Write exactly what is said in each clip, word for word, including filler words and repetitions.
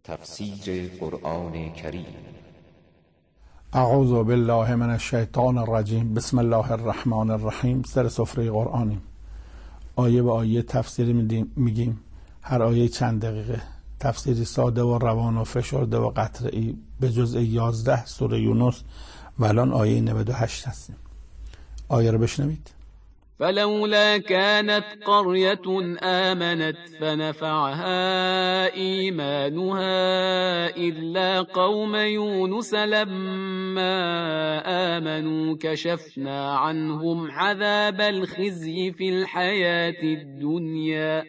تفسیر قرآن کریم. اعوذ بالله من الشیطان الرجیم. بسم الله الرحمن الرحیم. سر سفره قرآنیم. آیه به آیه تفسیر میگیم. هر آیه چند دقیقه. تفسیری ساده و روان و فشرده و قطعی به جزء یازده سوره یونس و الان آیه نود و هشت هستیم. آیه رو بشنوید. فلولا كانت قرية آمنت فنفعها إيمانها إلا قوم يونس لما آمنوا كشفنا عنهم عذاب الخزي في الحياة الدنيا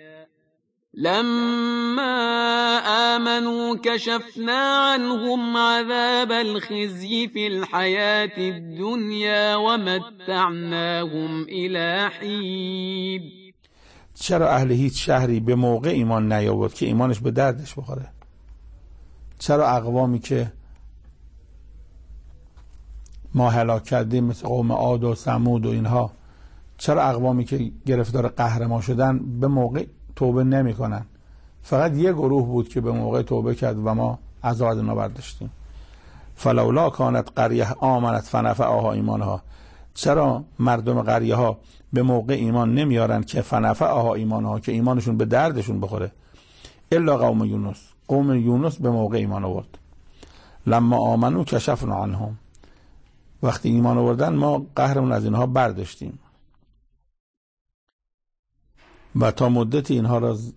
لما آمنوا كشفنا عنهم عذاب الخزي في الحياة الدنيا ومتعناهم إلى حين. چرا اهل هیچ شهری به موقع ایمان نیاورد که ایمانش به دردش بخوره؟ چرا اقوامی که ما هلاک کردیم مثل قوم عاد و ثمود و اینها، چرا اقوامی که گرفتار قهر ما شدن به موقع توبه نمی کنن؟ فقط یه گروه بود که به موقع توبه کرد و ما عذاب از اونا برداشتیم. فلولا کانت قریه آمنت فنفعها ایمانها. چرا مردم قریه ها به موقع ایمان نمیارن که فنفعها ایمانها، که ایمانشون به دردشون بخوره؟ الا قوم یونس. قوم یونس به موقع ایمان آورد. لما آمنو کشفنا عنهم. وقتی ایمان آوردن ما قهرمون از اینها برداشتیم و تا مدت اینها را ز...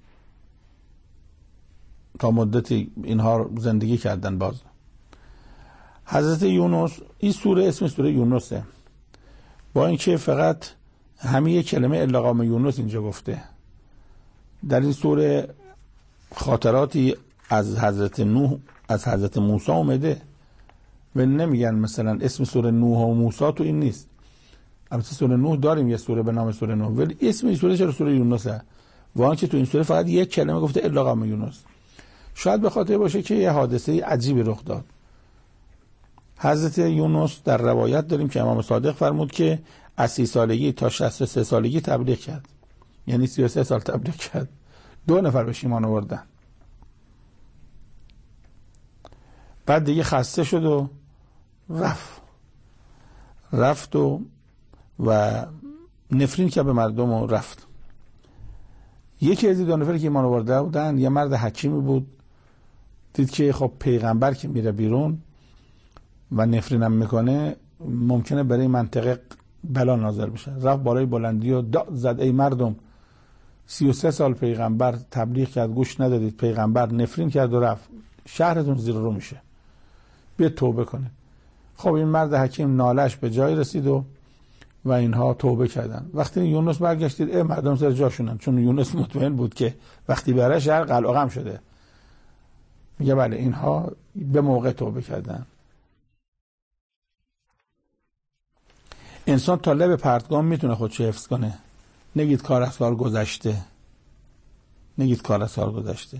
تا مدت اینها زندگی کردن. باز حضرت یونس، این سوره اسم سوره یونسه، با اینکه فقط همین یک کلمه الا قوم یونس اینجا گفته. در این سوره خاطراتی از حضرت نوح، از حضرت موسی اومده و نمیگن مثلا اسم سوره نوح و موسی تو این نیست. البته سوره نوح داریم یه سوره به نام سوره نوح، ولی اسم این سوره چرا سوره یونسه؟ وان که تو این سوره فقط یک کلمه گفته الا قوم یونس. شاید به خاطر باشه که یه حادثه عجیبی رخ داد. حضرت یونس در روایت داریم که امام صادق فرمود که از سی سالگی تا شصت و سه سالگی تبلیغ کرد، یعنی سی و سه سال تبلیغ کرد. دو نفر بهش ایمان آوردن. بعد دیگه خسته شد و رفت رفت و و نفرین که به مردم و رفت. یکی از این دو نفری که ایمان آورده بودن یه مرد حکیمی بود. دید که خب پیغمبر که میره بیرون و نفرینم میکنه ممکنه برای منطقه بلا نازل بشه. رفت بالای بلندی و داد زد ای مردم، سی و سه سال پیغمبر تبلیغ کرد گوش ندادید، پیغمبر نفرین کرد و رفت، شهرتون زیر رو میشه، بیا توبه کنه. خب این مرد حکیم نالش به جای رسید و و اینها توبه کردن. وقتی یونس برگشتید ای مردم سر جاشونن، چون یونس مطمئن بود که وقتی بره شهر قلعه شده. میگه بله اینها به موقع توبه کردن. انسان تا لب پرتگاه میتونه خودشو حفظ کنه. نگید کار از کار گذشته، نگید کار از کار گذشته.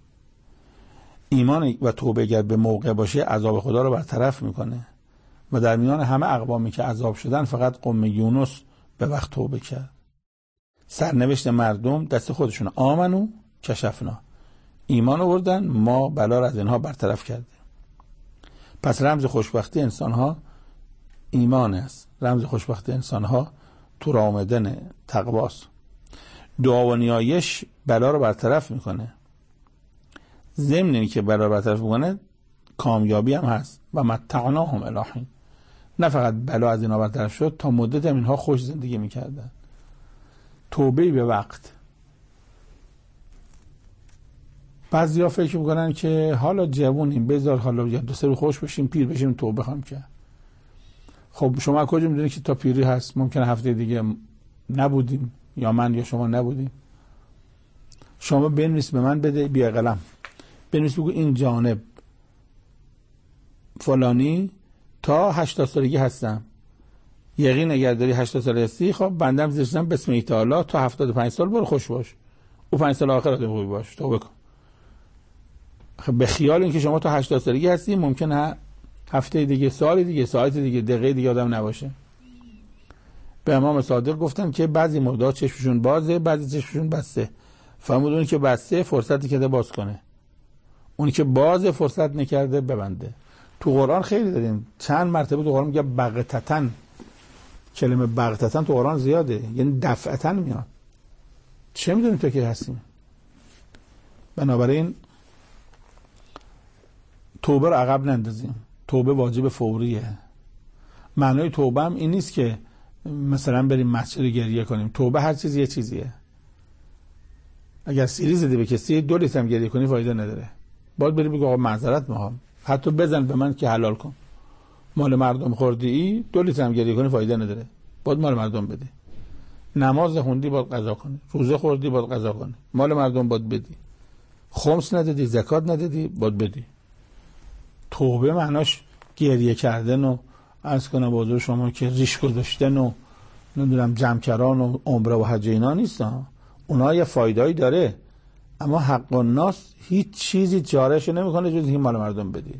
ایمان و توبه گر به موقع باشه عذاب خدا رو برطرف میکنه و در میان همه اقوامی که عذاب شدن فقط قوم یونس به وقت توبه کرد. سرنوشت مردم دست خودشون. آمنو کشفنا. ایمان آوردن، ما بلا را از اینها برطرف کردیم. پس رمز خوشبختی انسان ها ایمان است. رمز خوشبختی انسان ها تو راه آمدن تقواست. دعا و نیایش بلا را برطرف میکنه. ضمن اینی که بلا را برطرف میکنه کامیابی هم هست. و متعناهم الی حین. نه فقط بلا از اینا برطرف شد، تا مدت هم اینها خوش زندگی میکردن. توبه به وقت. بعضیا فکر میکنن که حالا جوونیم بذار حالا یا دو سه روز خوش بشیم پیر بشیم توبه خواهم کرد. خب شما کجا میدونید که تا پیری هست؟ ممکنه هفته دیگه نبودیم، یا من یا شما نبودیم. شما بنویس به من بده، بیا قلم بنویس بگو این جانب فلانی تا هشتاد سالگی هستم. یقین اگر داری هشتاد سالگی هستی، خب بندم زیرشم بسم الله تعالی تا هفتاد و پنج سال برو خوش باش. او پنج سال آخر آدم خوبی باش، توبه کن. خب به خیال اینکه شما تا هشتاد سالگی هستی ممکنه هفته دیگه، سال دیگه، ساعت دیگه، دقیقه دیگه آدم نباشه. به امام صادق گفتن که بعضی مردا چشمشون بازه، بعضی چشمشون بسته. فرمودن که بسته فرصتی که ده باز کنه. اونی که باز فرصت نکرده ببنده. تو قرآن خیلی داریم، چند مرتبه تو قرآن میگه بغتتن. کلمه بغتتن تو قرآن زیاده، یعنی دفعتن میاد. چه میدونیم تو که هستیم؟ بنابراین توبه رو عقب نندازیم. توبه واجب فوریه. معنای توبه هم این نیست که مثلا بریم مسجد گریه کنیم. توبه هر چیز یه چیزیه. اگر سیری زدی به کسی دو لیتر هم گریه کنی فایده نداره. باید بری بگو آقا معذرت میخوام، حتی بزن به من که حلال کن. مال مردم خوردی ای دو لیتر هم گریه کنی فایده نداره. باید مال مردم بدی. نماز خوندی باید قضا کنی. روزه خوردی باید قضا کنی. مال مردم باید بدی. خمس ندادی، زکات ندادی، باید بدی. توبه معناش گریه کردن و عرض کنم به حضور شما که ریش گذاشتن و نمیدونم جمع و عمره و حج اینا نیست ها. اونها یه فایده‌ای داره، اما حق الناس هیچ چیزی جارش نمیکنه جز این مال مردم بدی.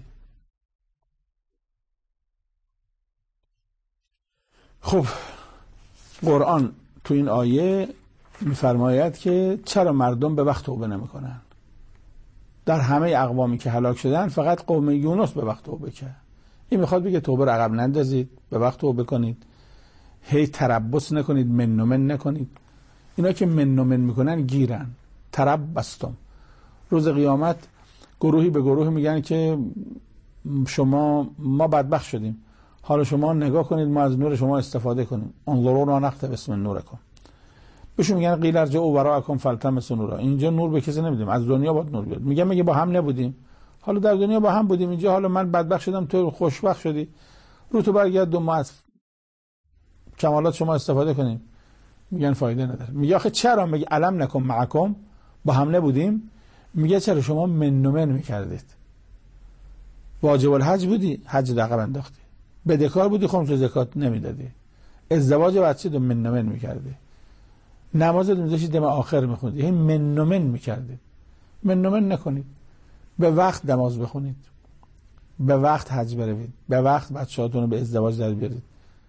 خب قرآن تو این آیه میفرماید که چرا مردم به وقت توبه نمیکنن؟ در همه اقوامی که هلاک شدن فقط قوم یونس به وقت توبه کرد. این میخواد بگه توبه رو عقب نندازید، به وقت توبه کنید، هی تربص نکنید، من و من نکنید. اینا که من و من میکنن گیرن. تربصتم. روز قیامت گروهی به گروه میگن که شما ما بدبخت شدیم، حالا شما نگاه کنید ما از نور شما استفاده کنیم. انظرونا نقتبس من نورکم. بهشون میگن قیل ارجعوا وراءکم فالتمسوا نورا. اینجا نور به کسی نمیدیم، از دنیا باید نور بیاد. میگم میگه با هم نبودیم، حالا در دنیا با هم بودیم، اینجا حالا من بدبخت شدم تو خوشبخت شدی، رو تو برگرد دو ما از کمالات شما استفاده کنیم. میگن فایده نداره. میگه آخه چرا؟ میگه علم نکن معکم، با هم نبودیم. میگه چرا؟ شما من و من میکردید. واجب الحج بودی، حج رقم انداختی. بدهکار بودی، خمس و زکات نمیدادی. ازدواج بچه دو من و من میکردی. نماز رو میذاشتی دم آخر میخوندی، هی من و من میکردید. من و من نکنید. به وقت نماز بخونید، به وقت حج بروید، به وقت بچه‌هاتون رو به ازدواج در بیارید.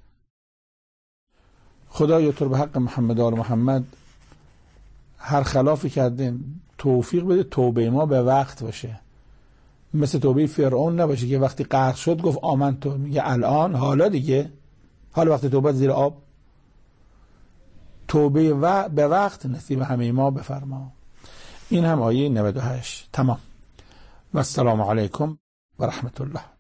خدایا تو به حق محمد و آل محمد هر خلافی کردیم توفیق بده توبه ما به وقت باشه، مثل توبه فرعون نباشه که وقتی غرق شد گفت آمن تو، میگه الان حالا دیگه حالا وقتی توبه زیر آب. توبه و به وقت نصیب همه ما بفرما. این هم آیه نود و هشت. تمام. و السلام علیکم و رحمت الله.